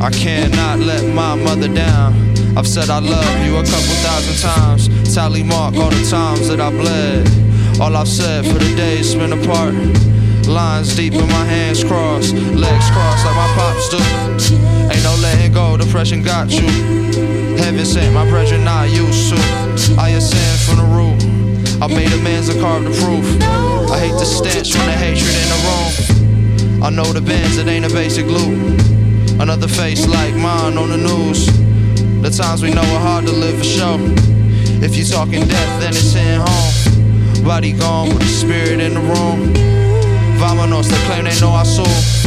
I cannot let my mother down. I've said I love you a couple thousand times. Tally mark all the times that I bled. All I've said for the day is spent apart. Lines deep in my hands crossed, legs crossed like my pops do. Ain't no letting go, depression got you. Heaven sent my pressure not used to. I ascend from the root. I made amends and carved the proof. I hate the stench from the hatred in the room. I know the bands, it ain't a basic loop. Another face like mine on the news. The times we know are hard to live for sure. If you talking death, then it's in home. Body gone, but the spirit in the room. Vamonos, they claim they know our soul.